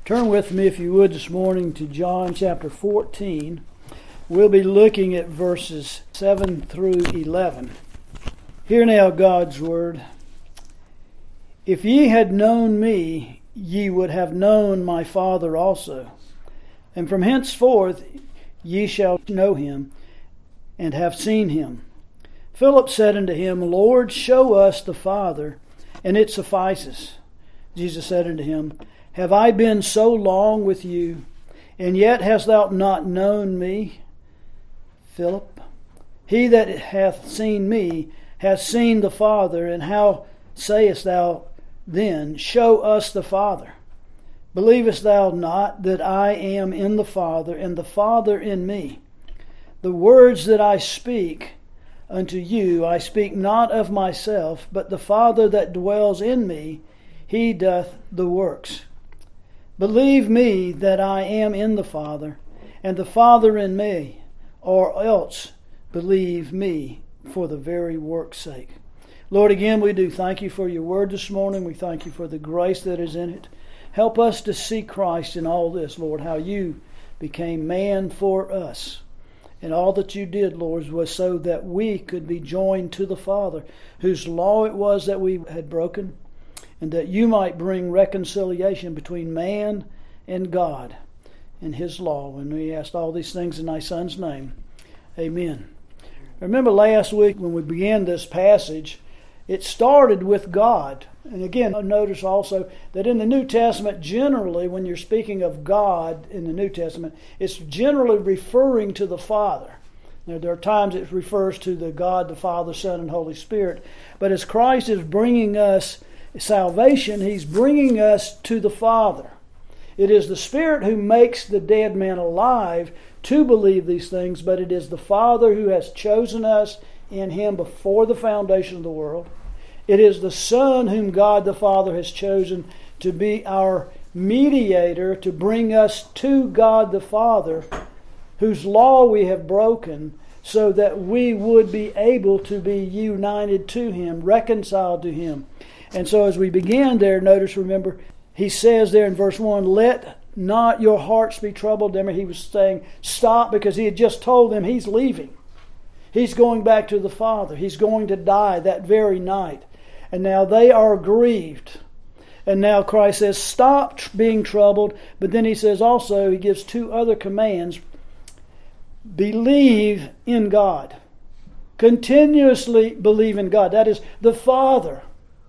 Turn with me, if you would, this morning to John chapter 14. We'll be looking at verses 7 through 11. Hear now God's word. If ye had known me, ye would have known my Father also. And from henceforth ye shall know him, and have seen him. Philip said unto him, Lord, show us the Father, and it suffices. Jesus said unto him, Have I been so long with you, and yet hast thou not known me, Philip? He that hath seen me hath seen the Father, and how sayest thou then, Show us the Father? Believest thou not that I am in the Father, and the Father in me? The words that I speak unto you, I speak not of myself, but the Father that dwells in me, he doth the works. Believe me that I am in the Father, and the Father in me, or else believe me for the very work's sake. Lord, again, we do thank you for your word this morning. We thank you for the grace that is in it. Help us to see Christ in all this, Lord, how you became man for us. And all that you did, Lord, was so that we could be joined to the Father, whose law it was that we had broken, and that you might bring reconciliation between man and God in his law. And we asked all these things in thy Son's name. Amen. Remember last week when we began this passage, it started with God. And again, notice also that in the New Testament, generally, when you're speaking of God in the New Testament, it's generally referring to the Father. Now, there are times it refers to the God, the Father, Son, and Holy Spirit. But as Christ is bringing us salvation, he's bringing us to the Father. It is the Spirit who makes the dead man alive to believe these things, but it is the Father who has chosen us in him before the foundation of the world. It is the Son whom God the Father has chosen to be our mediator, to bring us to God the Father, whose law we have broken, so that we would be able to be united to him, reconciled to him. And so as we began there, notice, remember, he says there in verse 1, Let not your hearts be troubled. Remember, he was saying, stop, because he had just told them he's leaving. He's going back to the Father. He's going to die that very night. And now they are grieved. And now Christ says, stop being troubled. But then he says also, he gives two other commands. Believe in God. Continuously believe in God. That is the Father.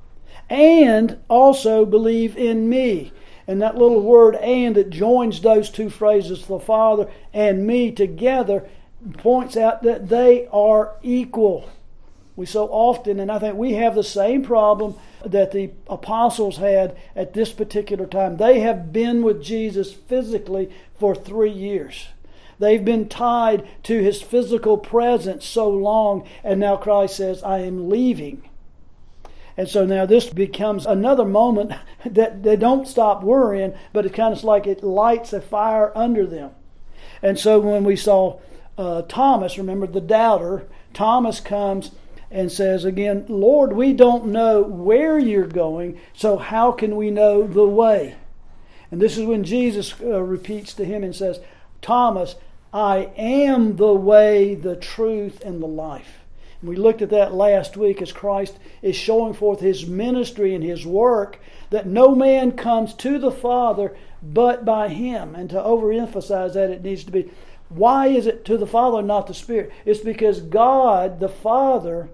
And also believe in me. And that little word and that joins those two phrases, the Father and me together, points out that they are equal. We so often, and I think we have the same problem that the apostles had at this particular time. They have been with Jesus physically for 3 years. They've been tied to his physical presence so long, and now Christ says, I am leaving. And so now this becomes another moment that they don't stop worrying, but it's kind of like it lights a fire under them. And so when we saw Thomas, remember the doubter, Thomas comes and says again, Lord, we don't know where you're going, so how can we know the way? And this is when Jesus repeats to him and says, Thomas, I am the way, the truth, and the life. And we looked at that last week as Christ is showing forth his ministry and his work, that no man comes to the Father but by him. And to overemphasize that, it needs to be, why is it to the Father and not the Spirit? It's because God, the Father's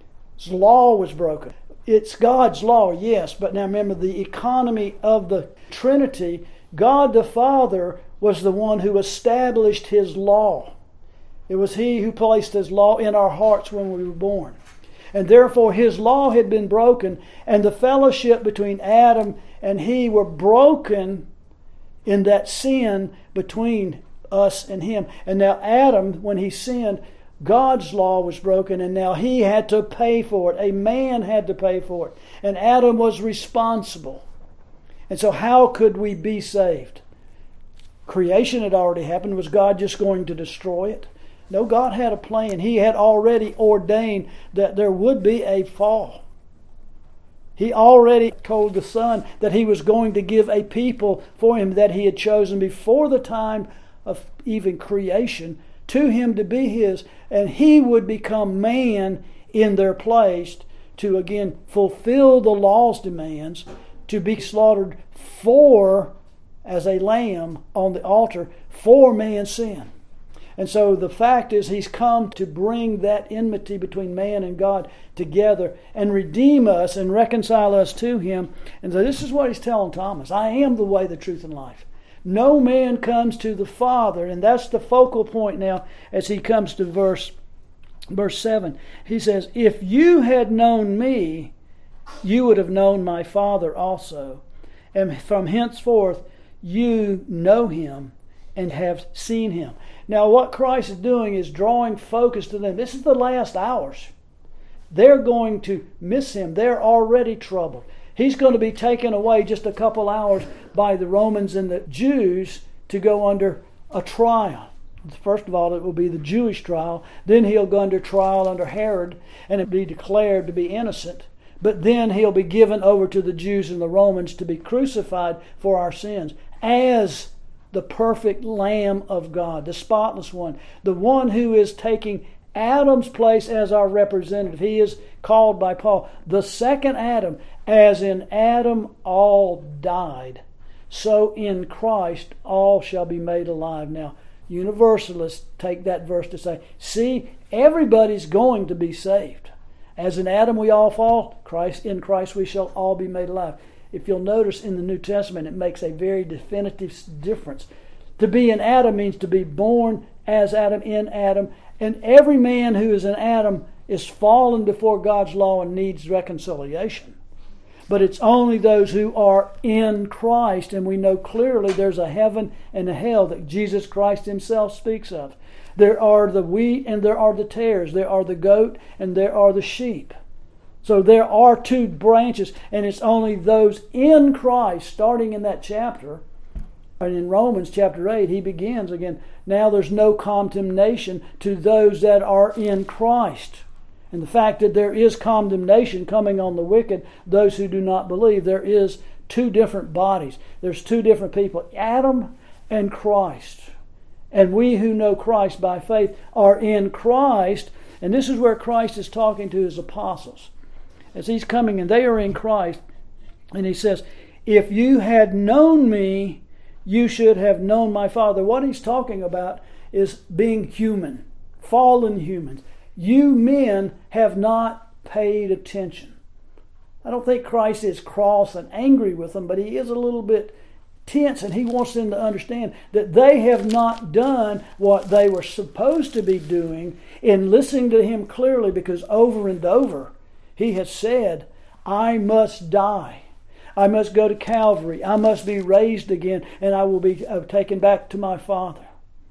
law was broken. It's God's law, yes, but now remember the economy of the Trinity. God the Father was the one who established his law. It was he who placed his law in our hearts when we were born. And therefore his law had been broken, and the fellowship between Adam and he were broken in that sin between us and him. And now Adam, when he sinned, God's law was broken, and now he had to pay for it. A man had to pay for it. And Adam was responsible. And so how could we be saved? Creation had already happened. Was God just going to destroy it? No, God had a plan. He had already ordained that there would be a fall. He already told the Son that He was going to give a people for Him that He had chosen before the time of even creation to Him to be His, and He would become man in their place to again fulfill the law's demands, to be slaughtered as a lamb on the altar for man's sin. And so the fact is He's come to bring that enmity between man and God together and redeem us and reconcile us to Him. And so this is what He's telling Thomas. I am the way, the truth, and life. No man comes to the Father. And that's the focal point now as he comes to verse 7. He says, if you had known me, you would have known my Father also. And from henceforth you know Him and have seen Him. Now what Christ is doing is drawing focus to them. This is the last hours. They're going to miss Him. They're already troubled. He's going to be taken away just a couple hours by the Romans and the Jews to go under a trial. First of all, it will be the Jewish trial. Then He'll go under trial under Herod and it'll be declared to be innocent. But then He'll be given over to the Jews and the Romans to be crucified for our sins as the perfect Lamb of God, the spotless one, the one who is taking Adam's place as our representative. He is called by Paul the second Adam. As in Adam all died, so in Christ all shall be made alive. Now, universalists take that verse to say, see, everybody's going to be saved. As in Adam we all fall, in Christ we shall all be made alive. If you'll notice in the New Testament, it makes a very definitive difference. To be in Adam means to be born as Adam, in Adam. And every man who is in Adam is fallen before God's law and needs reconciliation. But it's only those who are in Christ, and we know clearly there's a heaven and a hell that Jesus Christ Himself speaks of. There are the wheat and there are the tares. There are the goat and there are the sheep. So there are two branches, and it's only those in Christ, starting in that chapter. And in Romans chapter 8, he begins again, now there's no condemnation to those that are in Christ. And the fact that there is condemnation coming on the wicked, those who do not believe, there is two different bodies. There's two different people, Adam and Christ. And we who know Christ by faith are in Christ. And this is where Christ is talking to His apostles. As He's coming and they are in Christ. And He says, if you had known me, you should have known my Father. What He's talking about is being human, fallen humans. You men have not paid attention. I don't think Christ is cross and angry with them, but He is a little bit tense, and He wants them to understand that they have not done what they were supposed to be doing in listening to Him clearly, because over and over He has said, I must die. I must go to Calvary. I must be raised again, and I will be taken back to my Father.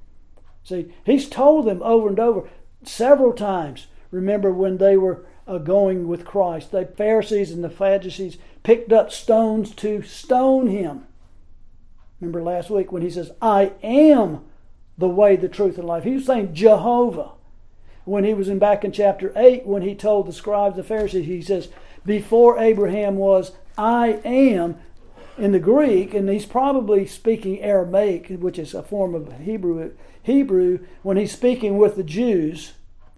See, He's told them over and over several times. Remember when they were going with Christ, the Pharisees and the Sadducees picked up stones to stone Him. Remember last week when He says, I am the way, the truth, and life. He was saying Jehovah. When He was back in chapter 8, when He told the scribes, the Pharisees, He says, before Abraham was, I am, in the Greek, and He's probably speaking Aramaic, which is a form of Hebrew, when He's speaking with the Jews,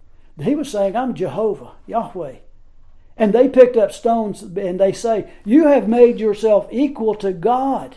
He was saying, I'm Jehovah, Yahweh. And they picked up stones and they say, you have made yourself equal to God.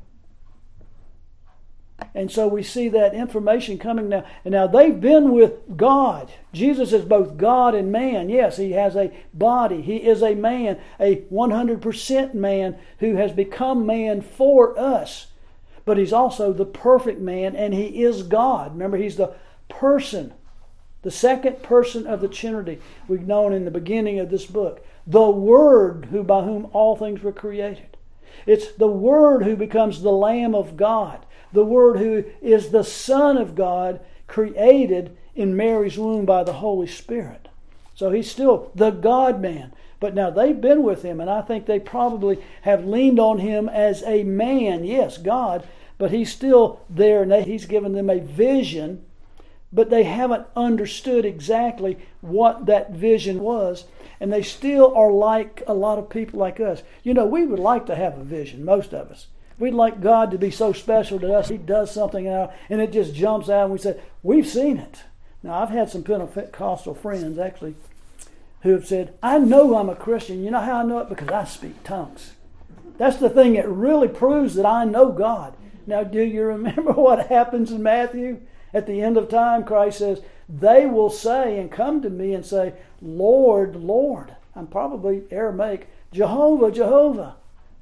And so we see that information coming now. And now they've been with God. Jesus is both God and man. Yes, He has a body. He is a man, a 100% man who has become man for us. But He's also the perfect man, and He is God. Remember, He's the person, the second person of the Trinity we've known in the beginning of this book. The Word by whom all things were created. It's the Word who becomes the Lamb of God. The Word who is the Son of God, created in Mary's womb by the Holy Spirit. So He's still the God-man. But now they've been with Him, and I think they probably have leaned on Him as a man. Yes, God, but He's still there, and He's given them a vision, but they haven't understood exactly what that vision was. and they still are like a lot of people like us. You know, we would like to have a vision, most of us. We'd like God to be so special to us. He does something out, and it just jumps out, and we say, we've seen it. Now, I've had some Pentecostal friends, actually, who have said, I know I'm a Christian. You know how I know it? Because I speak tongues. That's the thing that really proves that I know God. Now, do you remember what happens in Matthew? At the end of time, Christ says, they will say and come to me and say, Lord, Lord. I'm probably Aramaic. Jehovah, Jehovah.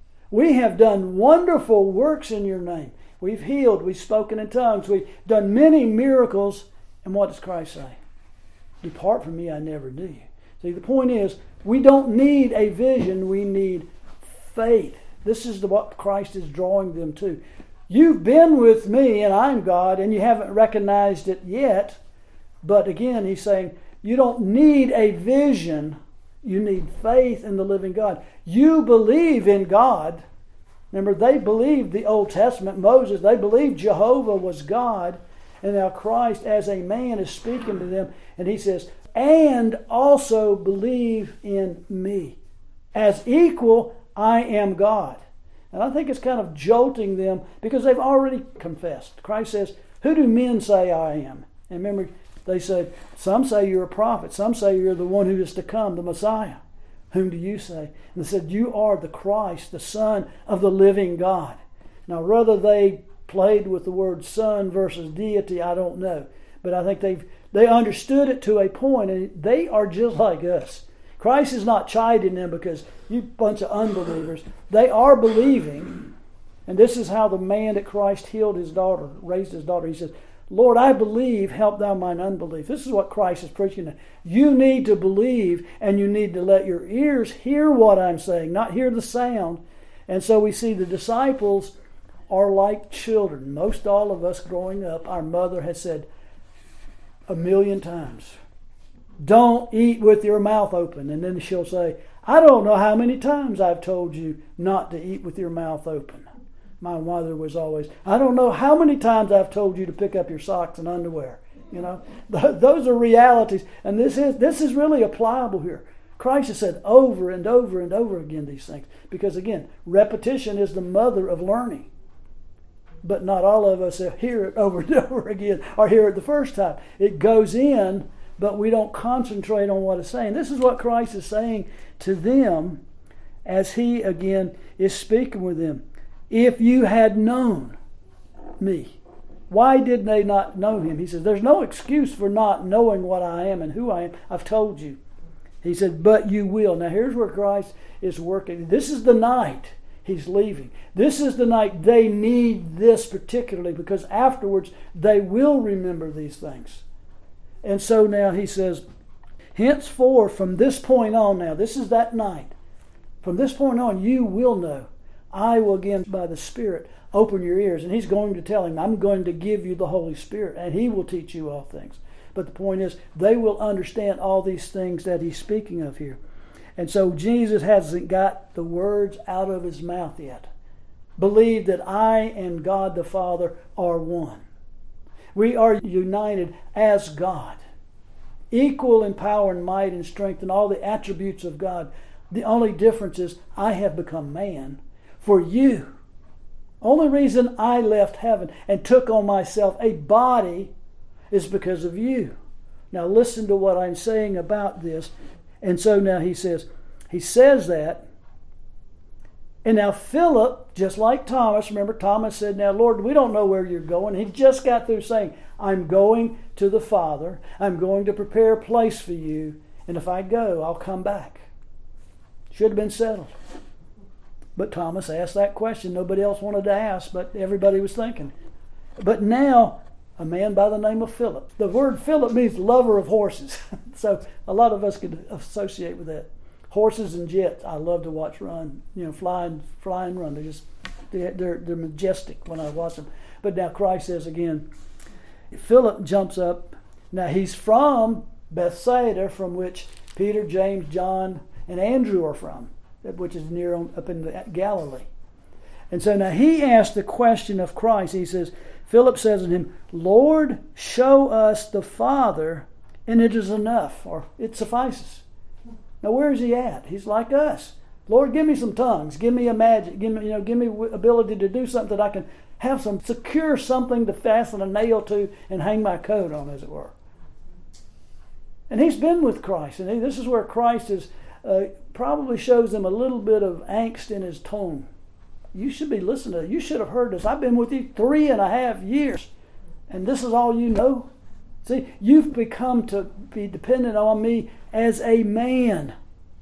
We have done wonderful works in your name. We've healed. We've spoken in tongues. We've done many miracles. And what does Christ say? Depart from me, I never knew you. See, the point is, we don't need a vision. We need faith. This is what Christ is drawing them to. You've been with me, and I'm God, and you haven't recognized it yet. But again, he's saying, you don't need a vision. You need faith in the living God. You believe in God. Remember, they believed the Old Testament, Moses, they believed Jehovah was God. And now Christ, as a man, is speaking to them. And he says, and also believe in me. As equal, I am God. And I think it's kind of jolting them because they've already confessed. Christ says, who do men say I am? And remember, they said, some say you're a prophet. Some say you're the one who is to come, the Messiah. Whom do you say? And they said, you are the Christ, the Son of the living God. Now, whether they played with the word son versus deity, I don't know. But I think they understood it to a point, and they are just like us. Christ is not chiding them because you bunch of unbelievers. They are believing. And this is how the man that Christ healed his daughter, raised his daughter. He says, Lord, I believe, help thou mine unbelief. This is what Christ is preaching. You need to believe, and you need to let your ears hear what I'm saying, not hear the sound. And so we see the disciples are like children. Most all of us growing up, our mother has said 1,000,000 times, don't eat with your mouth open. And then she'll say, I don't know how many times I've told you not to eat with your mouth open. My mother was always, I don't know how many times I've told you to pick up your socks and underwear. You know, those are realities. And this is really applicable here. Christ has said over and over and over again these things. Because again, repetition is the mother of learning. But not all of us hear it over and over again or hear it the first time. It goes in, but we don't concentrate on what it's saying. This is what Christ is saying to them as he, again, is speaking with them. If you had known me, why did they not know him? He says, there's no excuse for not knowing what I am and who I am. I've told you. He said, but you will. Now here's where Christ is working. This is the night he's leaving. This is the night they need this particularly because afterwards they will remember these things. And so now he says, henceforth, from this point on now, this is that night. From this point on, you will know. I will again, by the Spirit, open your ears. And he's going to tell him, I'm going to give you the Holy Spirit, and he will teach you all things. But the point is, they will understand all these things that he's speaking of here. And so Jesus hasn't got the words out of his mouth yet. Believe that I and God the Father are one. We are united as God, equal in power and might and strength and all the attributes of God. The only difference is I have become man for you. Only reason I left heaven and took on myself a body is because of you. Now listen to what I'm saying about this. And so now he says that. And now Philip, just like Thomas, remember Thomas said, now Lord, we don't know where you're going. He just got through saying, I'm going to the Father. I'm going to prepare a place for you. And if I go, I'll come back. Should have been settled. But Thomas asked that question. Nobody else wanted to ask, but everybody was thinking. But now, a man by the name of Philip. The word Philip means lover of horses. So a lot of us could associate with that. Horses and jets, I love to watch run. You know, fly and run. They're majestic when I watch them. But now Christ says again, Philip jumps up. Now he's from Bethsaida, from which Peter, James, John, and Andrew are from, which is near up in Galilee. And so now he asked the question of Christ. He says, Philip says to him, Lord, show us the Father, and it is enough, or it suffices. Now where is he at? He's like us. Lord, give me some tongues. Give me a magic. Give me ability to do something that I can have secure something to fasten a nail to and hang my coat on, as it were. And he's been with Christ. And this is where Christ is probably shows him a little bit of angst in his tone. You should be listening to it. You should have heard this. I've been with you 3.5 years. And this is all you know? See, you've become to be dependent on me as a man.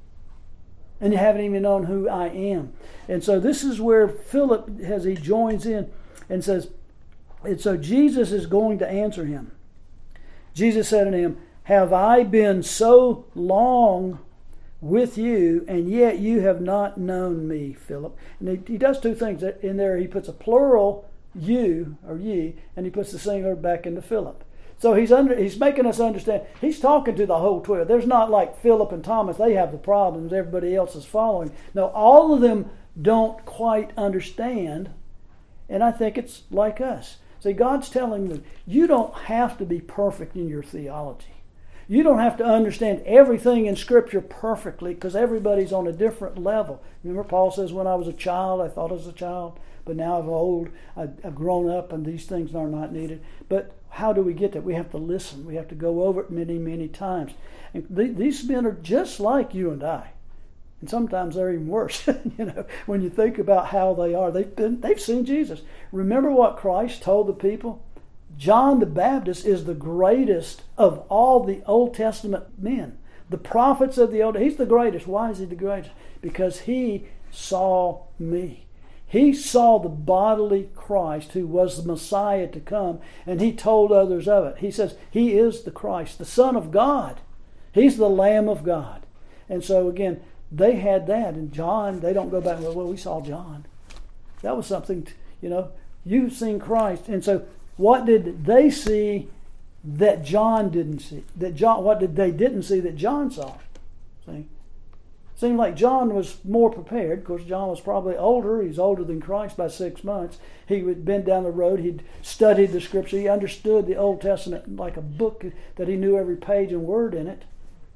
And you haven't even known who I am. And so this is where Philip, as he joins in and says, and so Jesus is going to answer him. Jesus said to him, have I been so long with you, and yet you have not known me, Philip? And he does two things. In there he puts a plural, you, or ye, and he puts the singular back into Philip. So he's making us understand. He's talking to the whole 12. There's not like Philip and Thomas. They have the problems. Everybody else is following. No, all of them don't quite understand. And I think it's like us. See, God's telling them, you don't have to be perfect in your theology. You don't have to understand everything in Scripture perfectly, because everybody's on a different level. Remember, Paul says, when I was a child, I thought as a child, but now I'm old, I've grown up, and these things are not needed. But how do we get that? We have to listen. We have to go over it many, many times. And these men are just like you and I. And sometimes they're even worse, when you think about how they are. They've seen Jesus. Remember what Christ told the people? John the Baptist is the greatest of all the Old Testament men. The prophets of the Old Testament. He's the greatest. Why is he the greatest? Because he saw me. He saw the bodily Christ who was the Messiah to come, and he told others of it. He says, he is the Christ, the Son of God. He's the Lamb of God. And so again, they had that. And John, they don't go back and go, well, we saw John. That was something, you've seen Christ. And so what did they see that John didn't see? What did they didn't see that John saw? See? Seemed like John was more prepared. Of course, John was probably older. He's older than Christ by 6 months. He had been down the road. He'd studied the Scripture. He understood the Old Testament like a book, that he knew every page and word in it.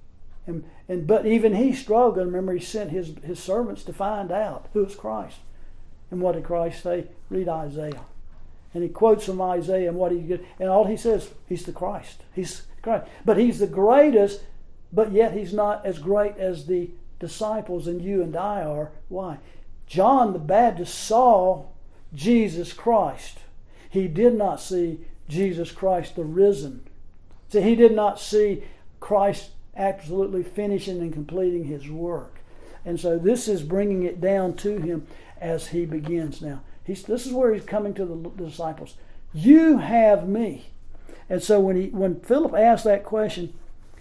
But even he struggled. Remember, he sent his servants to find out who was Christ. And what did Christ say? Read Isaiah. And he quotes from Isaiah and what he did. And all he says, he's the Christ. He's Christ. But he's the greatest, but yet he's not as great as the disciples and you and I are. Why? John the Baptist saw Jesus Christ. He did not see Jesus Christ the risen. See, he did not see Christ absolutely finishing and completing his work. And so this is bringing it down to him as he begins now. This is where he's coming to the disciples. You have me. And so when Philip asked that question,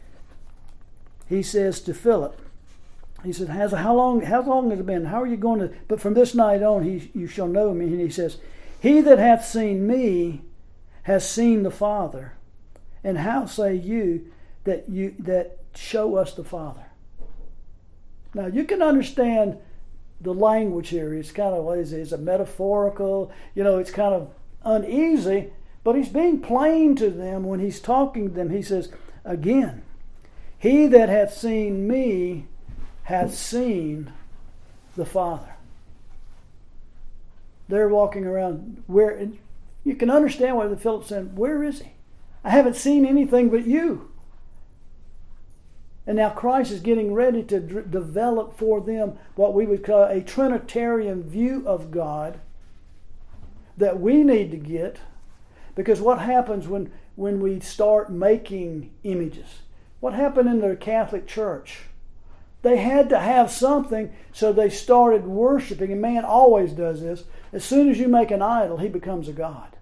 he says to Philip, he said, how long has it been? How are you going to? But from this night on, you shall know me. And he says, he that hath seen me has seen the Father. And how say you that show us the Father? Now you can understand the language here. It's kind of, it's a metaphorical, it's kind of uneasy, but he's being plain to them when he's talking to them. He says, again, he that hath seen me hath seen the Father. They're walking around where, you can understand why Philip said, where is he? I haven't seen anything but you. And now Christ is getting ready to develop for them what we would call a Trinitarian view of God that we need to get. Because what happens when we start making images? What happened in the Catholic Church? They had to have something, so they started worshiping. And man always does this. As soon as you make an idol, he becomes a god.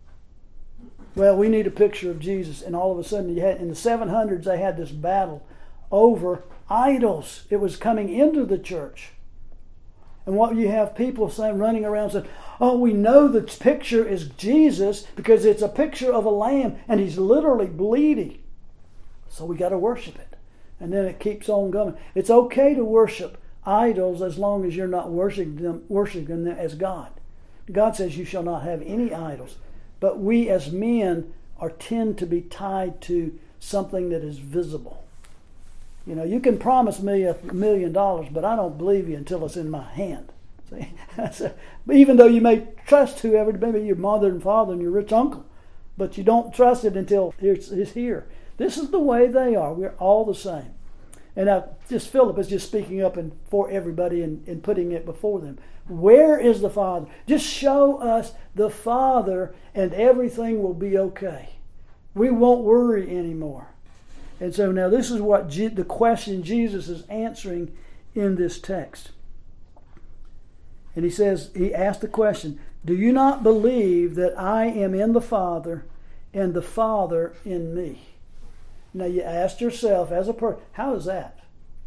Well, we need a picture of Jesus. And all of a sudden, in the 700s, they had this battle over idols. It was coming into the church. And what you have people saying, running around saying, oh, we know the picture is Jesus because it's a picture of a lamb and he's literally bleeding. So we got to worship it. And then it keeps on going. It's okay to worship idols as long as you're not worshiping them as God. God says you shall not have any idols. But we as men tend to be tied to something that is visible. You can promise me $1 million, but I don't believe you until it's in my hand. See? Even though you may trust whoever, maybe your mother and father and your rich uncle, but you don't trust it until it's here. This is the way they are. We're all the same. And now, Philip is just speaking up for everybody and putting it before them. Where is the Father? Just show us the Father and everything will be okay. We won't worry anymore. And so now this is what the question Jesus is answering in this text. And he asked the question, do you not believe that I am in the Father and the Father in me? Now you asked yourself as a person, how is that?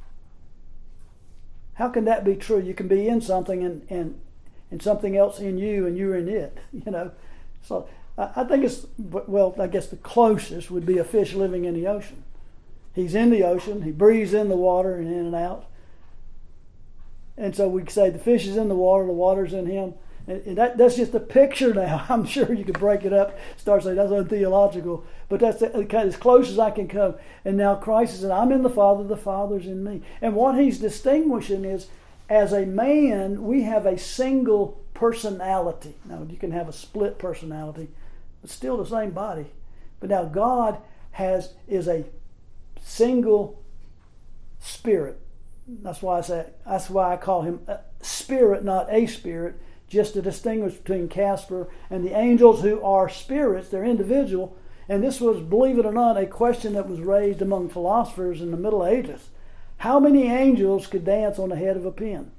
How can that be true? You can be in something and something else in you and you're in it. So I think I guess the closest would be a fish living in the ocean. He's in the ocean. He breathes in the water and in and out. And so we say the fish is in the water's in him. And that's just a picture now. I'm sure you could break it up, start saying that's untheological, but that's as close as I can come. And now Christ says, I'm in the Father's in me. And what he's distinguishing is, as a man, we have a single personality. Now, you can have a split personality, but still the same body. But now God is a single spirit. That's why I call him a spirit, not a spirit, just to distinguish between Casper and the angels, who are spirits. They're individual. And this was, believe it or not, a question that was raised among philosophers in the Middle Ages. How many angels could dance on the head of a pin?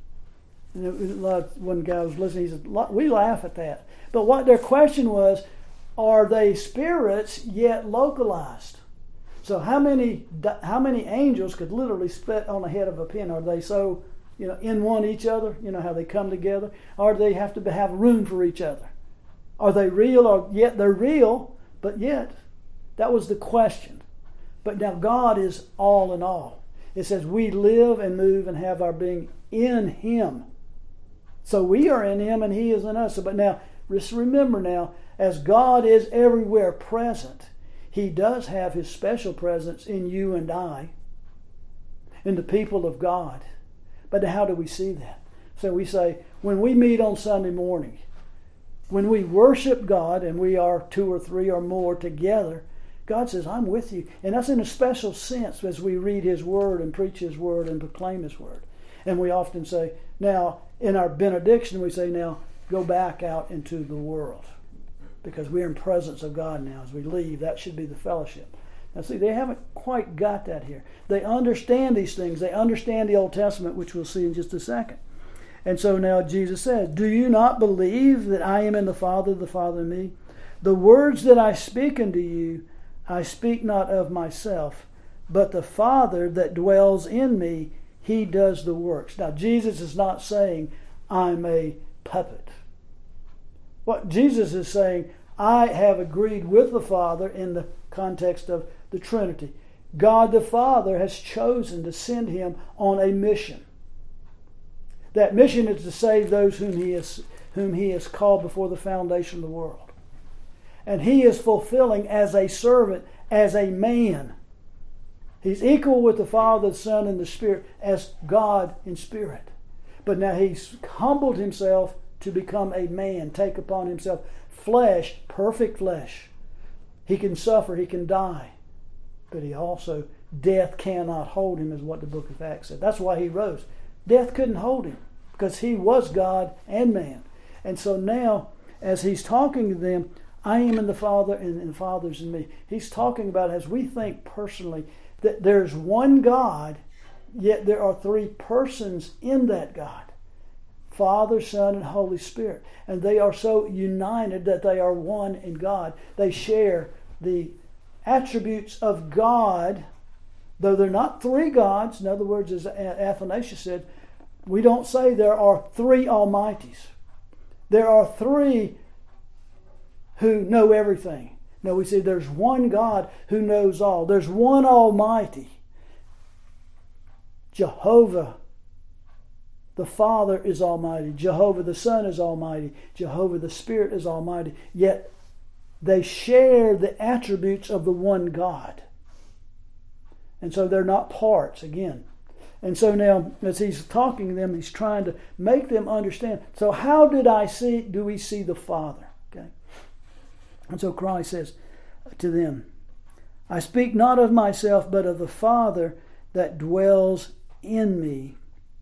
And one guy was listening, he said, we laugh at that. But what their question was, are they spirits yet localized? So how many angels could literally spit on the head of a pin? Are they so, in one each other? How they come together? Or do they have to have room for each other? Are they real? Or yet they're real, but yet that was the question. But now God is all in all. It says we live and move and have our being in Him. So we are in Him and He is in us. But now, just remember now, as God is everywhere present, He does have His special presence in you and I, in the people of God. But how do we see that? So we say, when we meet on Sunday morning, when we worship God, and we are 2 or 3 or more together, God says, I'm with you. And that's in a special sense as we read His Word and preach His Word and proclaim His Word. And we often say, now, in our benediction, we say, now, go back out into the world. Because we're in presence of God now. As we leave, that should be the fellowship. Now see, they haven't quite got that here. They understand these things. They understand the Old Testament, which we'll see in just a second. And so now Jesus says, do you not believe that I am in the Father in me? The words that I speak unto you, I speak not of myself, but the Father that dwells in me, He does the works. Now Jesus is not saying, I'm a puppet. What Jesus is saying, I have agreed with the Father in the context of the Trinity. God the Father has chosen to send Him on a mission. That mission is to save those whom He has called before the foundation of the world. And He is fulfilling as a servant, as a man. He's equal with the Father, the Son, and the Spirit as God in spirit. But now He's humbled Himself to become a man, take upon Himself flesh, perfect flesh. He can suffer, He can die. But He also, death cannot hold Him, is what the book of Acts said. That's why He rose. Death couldn't hold Him, because He was God and man. And so now, as He's talking to them, I am in the Father and the Father's in me. He's talking about, as we think personally, that there's one God, yet there are 3 persons in that God. Father, Son, and Holy Spirit. And they are so united that they are one in God. They share the attributes of God, though they're not 3 gods. In other words, as Athanasius said, we don't say there are 3 Almighties. There are 3 who know everything. No, we say there's one God who knows all. There's one Almighty. Jehovah the Father is Almighty. Jehovah the Son is Almighty. Jehovah the Spirit is Almighty. Yet they share the attributes of the one God. And so they're not parts again. And so now, as he's talking to them, he's trying to make them understand. So how do we see the Father? Okay. And so Christ says to them, I speak not of myself, but of the Father that dwells in me.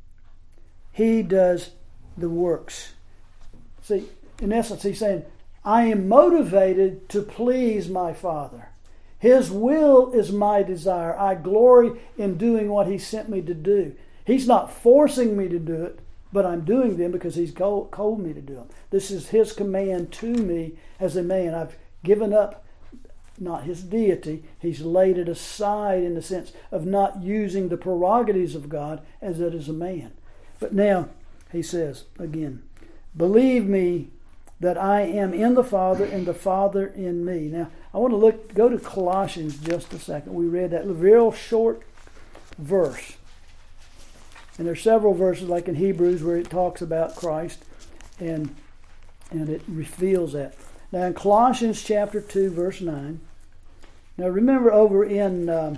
He does the works. See, in essence, he's saying, I am motivated to please my Father. His will is my desire. I glory in doing what He sent me to do. He's not forcing me to do it, but I'm doing them because He's told me to do them. This is His command to me as a man. I've given up not His deity. He's laid it aside in the sense of not using the prerogatives of God as it is a man. But now, He says again, believe me that I am in the Father and the Father in me. Now, I want to go to Colossians just a second. We read that real short verse. And there's several verses like in Hebrews where it talks about Christ and it reveals that. Now in Colossians chapter 2 verse 9. Now remember over in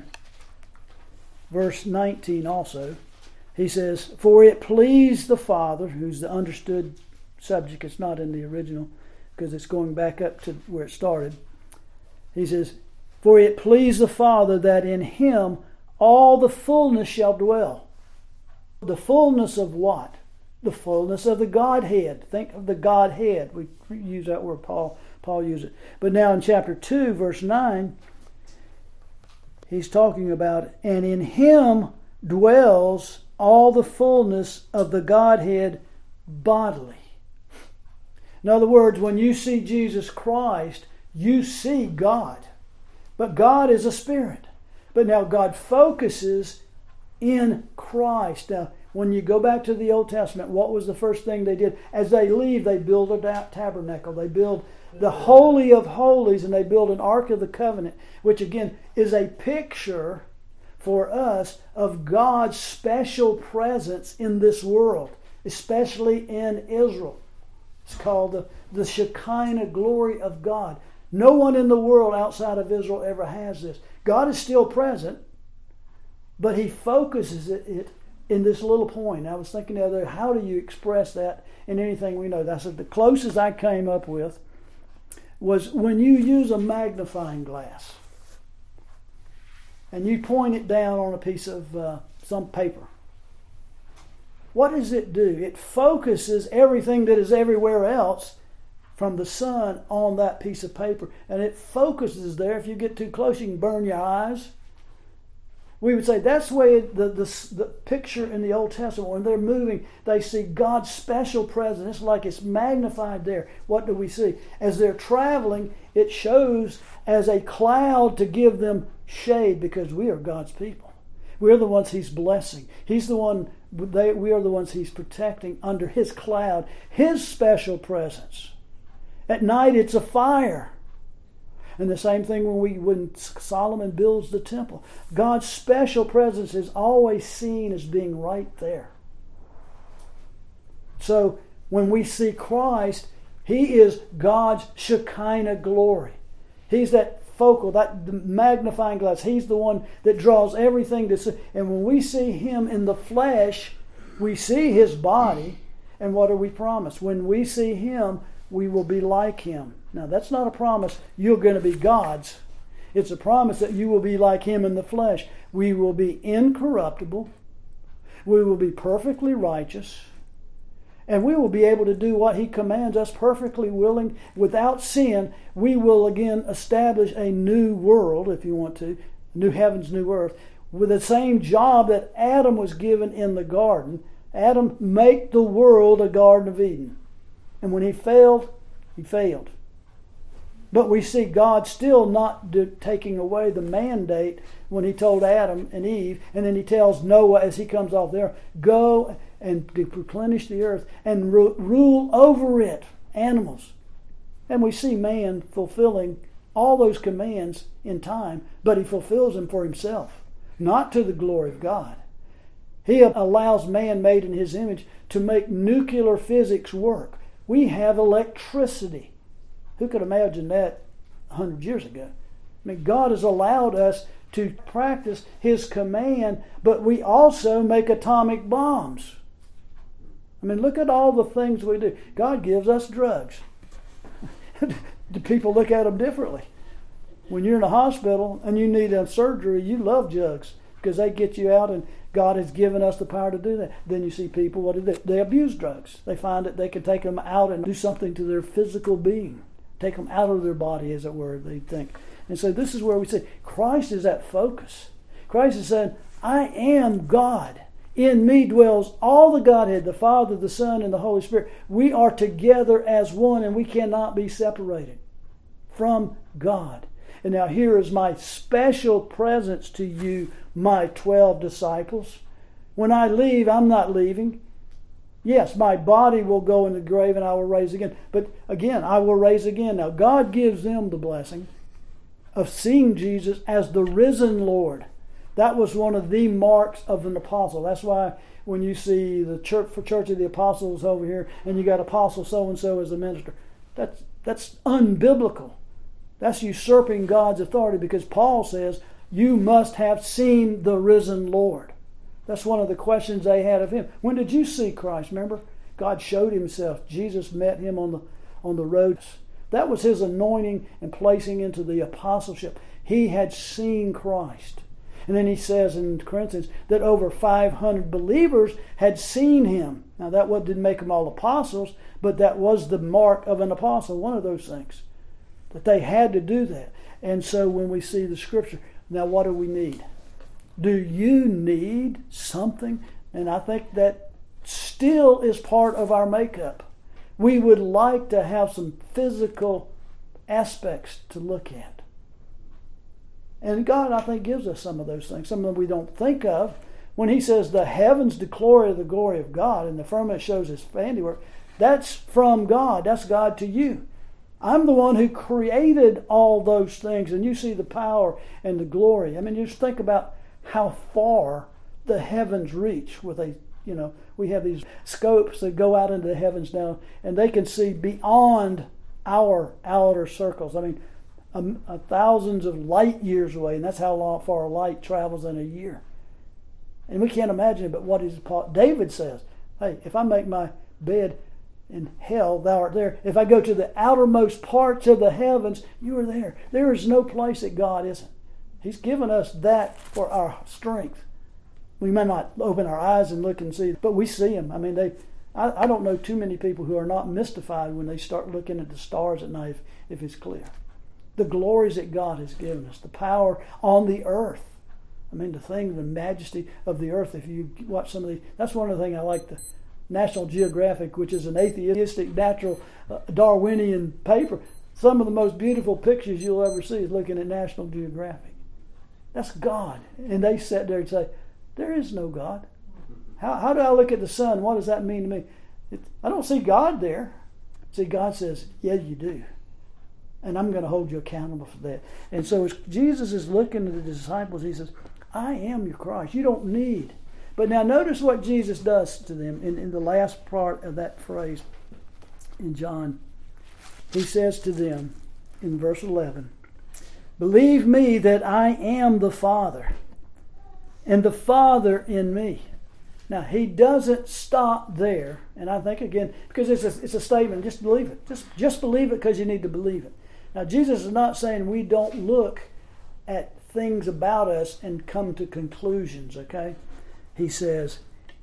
verse 19 also. He says, for it pleased the Father, who's the understood subject. It's not in the original because it's going back up to where it started. He says, for it pleased the Father that in Him all the fullness shall dwell. The fullness of what? The fullness of the Godhead. Think of the Godhead. We use that word, Paul used it. But now in chapter 2, verse 9, he's talking about, and in Him dwells all the fullness of the Godhead bodily. In other words, when you see Jesus Christ, you see God. But God is a spirit. But now God focuses in Christ. Now, when you go back to the Old Testament, what was the first thing they did? As they leave, they build a tabernacle. They build the Holy of Holies, and they build an Ark of the Covenant, which again is a picture for us of God's special presence in this world, especially in Israel. It's called the Shekinah glory of God. No one in the world outside of Israel ever has this. God is still present, but He focuses it in this little point. I was thinking the other day, how do you express that in anything we know? That's the closest I came up with was when you use a magnifying glass and you point it down on a piece of some paper. What does it do? It focuses everything that is everywhere else from the sun on that piece of paper. And it focuses there. If you get too close, you can burn your eyes. We would say that's the way the picture in the Old Testament, when they're moving, they see God's special presence. It's like it's magnified there. What do we see? As they're traveling, it shows as a cloud to give them shade because we are God's people. We're the ones He's blessing. He's the one. We are the ones He's protecting under His cloud, His special presence. At night, it's a fire. And the same thing when Solomon builds the temple. God's special presence is always seen as being right there. So when we see Christ, He is God's Shekinah glory. He's that focal, that magnifying glass. He's the one that draws everything to see. And when we see Him in the flesh, we see His body. And what are we promised? When we see Him, we will be like Him. Now, that's not a promise you're going to be God's. It's a promise that you will be like Him in the flesh. We will be incorruptible. We will be perfectly righteous. And we will be able to do what He commands us, perfectly willing, without sin. We will again establish a new world, if you want to, new heavens, new earth, with the same job that Adam was given in the garden. Adam, make the world a Garden of Eden. And when he failed, he failed. But we see God still not taking away the mandate when He told Adam and Eve, and then He tells Noah as he comes off there, go and replenish the earth and rule over it, animals. And we see man fulfilling all those commands in time, but he fulfills them for himself, not to the glory of God. He allows man made in His image to make nuclear physics work. We have electricity. Who could imagine that 100 years ago? I mean, God has allowed us to practice His command, but we also make atomic bombs. I mean, look at all the things we do. God gives us drugs. Do people look at them differently? When you're in a hospital and you need a surgery, you love drugs because they get you out, and God has given us the power to do that. Then you see people, what do they do? They abuse drugs. They find that they can take them out and do something to their physical being. Take them out of their body, as it were, they think. And so this is where we say Christ is that focus. Christ is saying, I am God. In me dwells all the Godhead, the Father, the Son, and the Holy Spirit. We are together as one, and we cannot be separated from God. And now here is my special presence to you, my 12 disciples. When I leave, I'm not leaving. Yes, my body will go in the grave and I will raise again. But again, I will raise again. Now, God gives them the blessing of seeing Jesus as the risen Lord. That was one of the marks of an apostle. That's why when you see the Church of the Apostles over here, and you got Apostle so-and-so as a minister, that's unbiblical. That's usurping God's authority, because Paul says, you must have seen the risen Lord. That's one of the questions they had of him. When did you see Christ? Remember? God showed himself. Jesus met him on the road. That was his anointing and placing into the apostleship. He had seen Christ. And then he says in Corinthians that over 500 believers had seen him. Now that didn't make them all apostles, but that was the mark of an apostle, one of those things. That they had to do that. And so when we see the Scripture, now what do we need? Do you need something? And I think that still is part of our makeup. We would like to have some physical aspects to look at. And God, I think, gives us some of those things, some of them we don't think of. When he says the heavens declare the glory of God and the firmament shows his handiwork, that's from God. That's God to you. I'm the one who created all those things, and you see the power and the glory. I mean, just think about how far the heavens reach with we have these scopes that go out into the heavens now, and they can see beyond our outer circles. I mean, thousands of light years away, and that's how far light travels in a year. And we can't imagine it, but what is David says, hey, if I make my bed in hell, thou art there. If I go to the outermost parts of the heavens, you are there. There is no place that God isn't. He's given us that for our strength. We may not open our eyes and look and see, but we see him. I mean, I don't know too many people who are not mystified when they start looking at the stars at night if it's clear. The glories that God has given us, the power on the earth. I mean, the majesty of the earth. If you watch some of these, that's one of the things I like, the National Geographic, which is an atheistic, natural, Darwinian paper. Some of the most beautiful pictures you'll ever see is looking at National Geographic. That's God. And they sat there and say, there is no God. How do I look at the sun? What does that mean to me? I don't see God there. See, God says, yeah, you do. And I'm going to hold you accountable for that. And so as Jesus is looking at the disciples, he says, I am your Christ. You don't need. But now notice what Jesus does to them in the last part of that phrase in John. He says to them in verse 11, believe me that I am the Father, and the Father in me. Now, he doesn't stop there. And I think, again, because it's a statement, just believe it. Just believe it because you need to believe it. Now, Jesus is not saying we don't look at things about us and come to conclusions, okay? He says,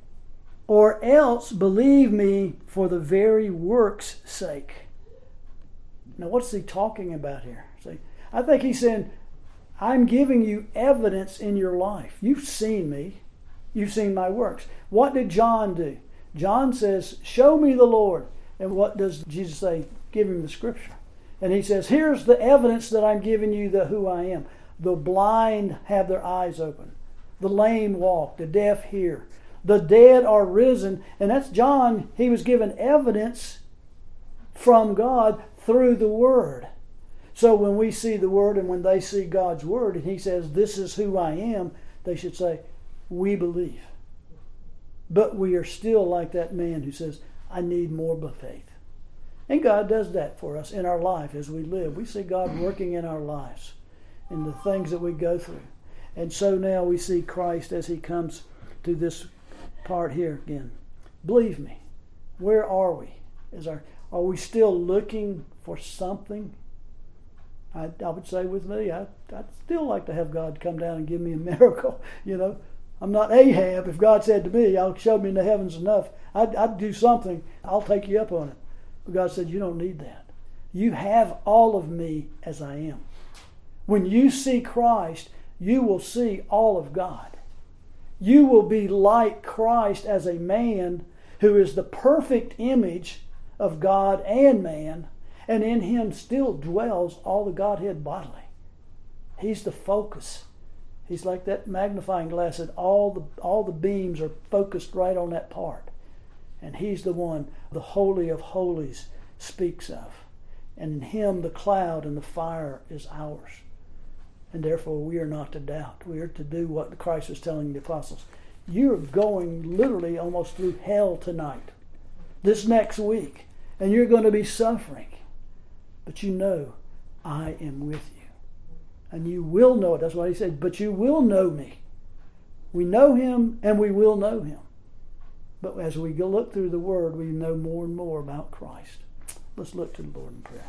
or else believe me for the very work's sake. Now, what's he talking about here? See, I think he's saying, I'm giving you evidence in your life. You've seen me. You've seen my works. What did John do? John says, show me the Lord. And what does Jesus say? Give him the Scripture. And he says, here's the evidence that I'm giving you who I am. The blind have their eyes open. The lame walk. The deaf hear. The dead are risen. And that's John. He was given evidence from God through the Word. So when we see the Word and when they see God's Word and he says, this is who I am, they should say, we believe. But we are still like that man who says, I need more faith. And God does that for us in our life as we live. We see God working in our lives. and the things that we go through. And so now we see Christ as he comes to this part here again. Believe me, where are we? Are we still looking for something? I would say with me, I'd still like to have God come down and give me a miracle. I'm not Ahab. If God said to me, "I'll show me in the heavens enough," I'd do something. I'll take you up on it. But God said, "You don't need that. You have all of me as I am." When you see Christ, you will see all of God. You will be like Christ as a man who is the perfect image of God and man, and in him still dwells all the Godhead bodily. He's the focus. He's like that magnifying glass that all the beams are focused right on that part. And he's the one the Holy of Holies speaks of. And in him the cloud and the fire is ours. And therefore we are not to doubt. We are to do what Christ was telling the apostles. You're going literally almost through hell tonight, this next week, and you're going to be suffering. But you know, I am with you. And you will know it. That's why he said, but you will know me. We know him and we will know him. But as we look through the Word, we know more and more about Christ. Let's look to the Lord in prayer.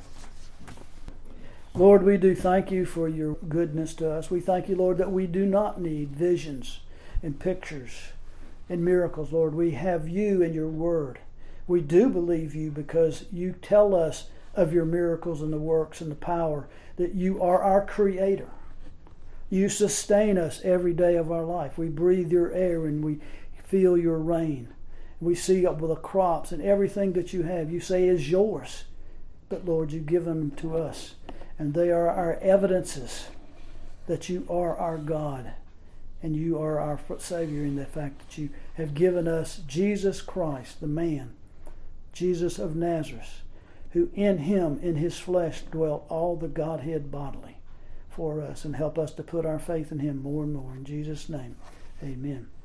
Lord, we do thank you for your goodness to us. We thank you, Lord, that we do not need visions and pictures and miracles, Lord. We have you and your Word. We do believe you because you tell us of your miracles and the works and the power, that you are our Creator. You sustain us every day of our life. We breathe your air and we feel your rain. We see up with the crops and everything that you have, you say is yours. But Lord, you've given them to us. And they are our evidences that you are our God and you are our Savior, in the fact that you have given us Jesus Christ, the man, Jesus of Nazareth, who in him, in his flesh, dwelt all the Godhead bodily for us, and help us to put our faith in him more and more. In Jesus' name, amen.